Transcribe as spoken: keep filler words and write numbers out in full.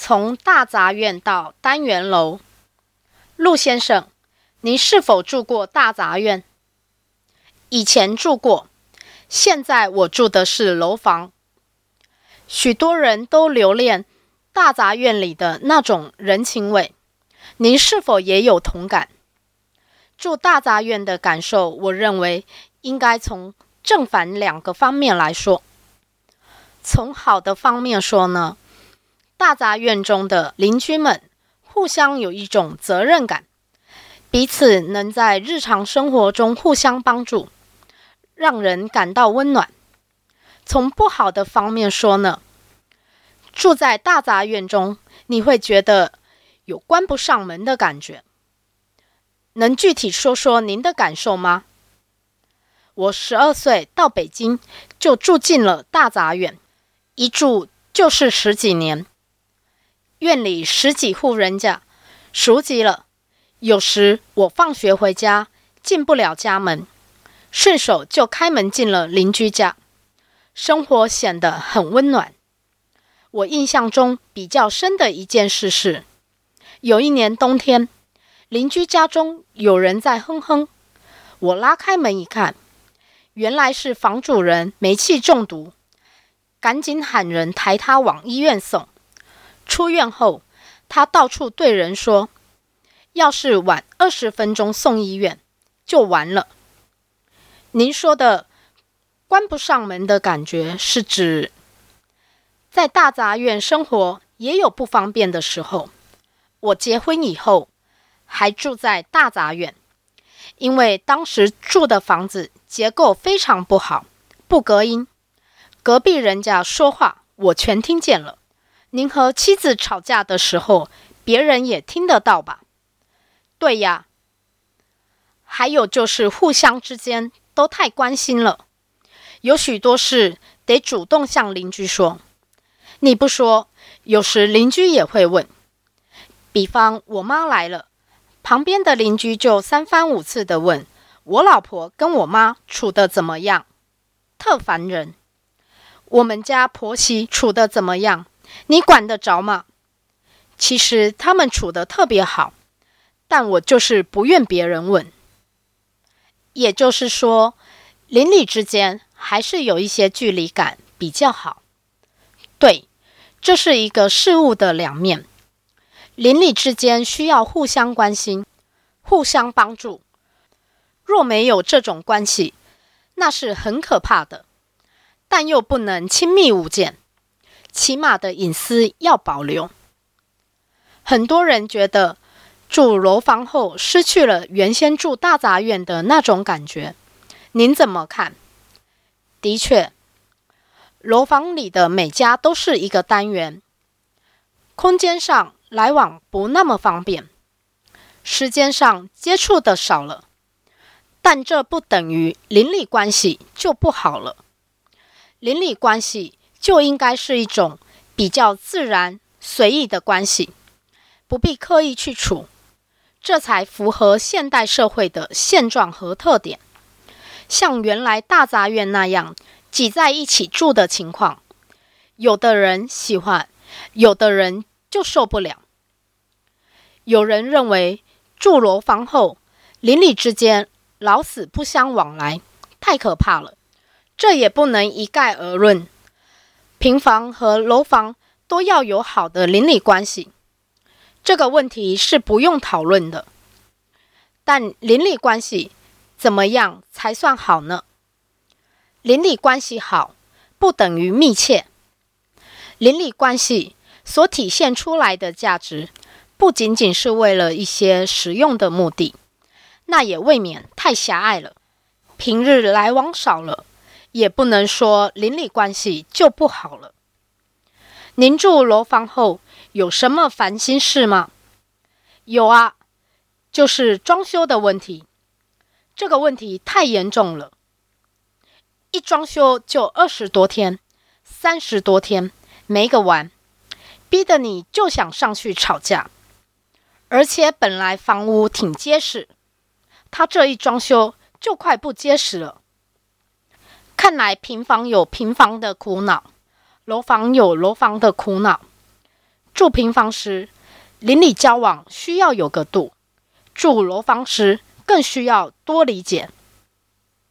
从大杂院到单元楼。陆先生，您是否住过大杂院？以前住过，现在我住的是楼房。许多人都留恋大杂院里的那种人情味，您是否也有同感？住大杂院的感受，我认为应该从正反两个方面来说。从好的方面说呢，大杂院中的邻居们互相有一种责任感，彼此能在日常生活中互相帮助，让人感到温暖。从不好的方面说呢，住在大杂院中，你会觉得有关不上门的感觉。能具体说说您的感受吗？我十二岁到北京就住进了大杂院，一住就是十几年。院里十几户人家，熟极了。有时我放学回家进不了家门，顺手就开门进了邻居家，生活显得很温暖。我印象中比较深的一件事是，有一年冬天，邻居家中有人在哼哼，我拉开门一看，原来是房主人煤气中毒，赶紧喊人抬他往医院送。出院后，他到处对人说，要是晚二十分钟送医院，就完了。您说的关不上门的感觉，是指在大杂院生活也有不方便的时候。我结婚以后还住在大杂院，因为当时住的房子结构非常不好，不隔音，隔壁人家说话我全听见了。您和妻子吵架的时候，别人也听得到吧？对呀。还有就是互相之间都太关心了，有许多事得主动向邻居说。你不说，有时邻居也会问。比方我妈来了，旁边的邻居就三番五次地问我老婆跟我妈处得怎么样，特烦人。我们家婆媳处得怎么样，你管得着吗？其实他们处得特别好，但我就是不愿别人问。也就是说，邻里之间还是有一些距离感比较好。对，这是一个事物的两面。邻里之间需要互相关心，互相帮助。若没有这种关系，那是很可怕的，但又不能亲密无间，起码的隐私要保留。很多人觉得住楼房后失去了原先住大杂院的那种感觉，您怎么看？的确，楼房里的每家都是一个单元，空间上来往不那么方便，时间上接触的少了，但这不等于邻里关系就不好了。邻里关系就应该是一种比较自然随意的关系，不必刻意去处，这才符合现代社会的现状和特点。像原来大杂院那样挤在一起住的情况，有的人喜欢，有的人就受不了。有人认为住楼房后，邻里之间老死不相往来，太可怕了。这也不能一概而论，平房和楼房都要有好的邻里关系，这个问题是不用讨论的。但邻里关系怎么样才算好呢？邻里关系好，不等于密切。邻里关系所体现出来的价值，不仅仅是为了一些实用的目的，那也未免太狭隘了。平日来往少了，也不能说邻里关系就不好了。您住楼房后有什么烦心事吗？有啊，就是装修的问题。这个问题太严重了，一装修就二十多天、三十多天，没个完，逼得你就想上去吵架。而且本来房屋挺结实，他这一装修就快不结实了。看来平房有平房的苦恼，楼房有楼房的苦恼。 住平房时，邻里交往需要有个度；住楼房时，更需要多理解。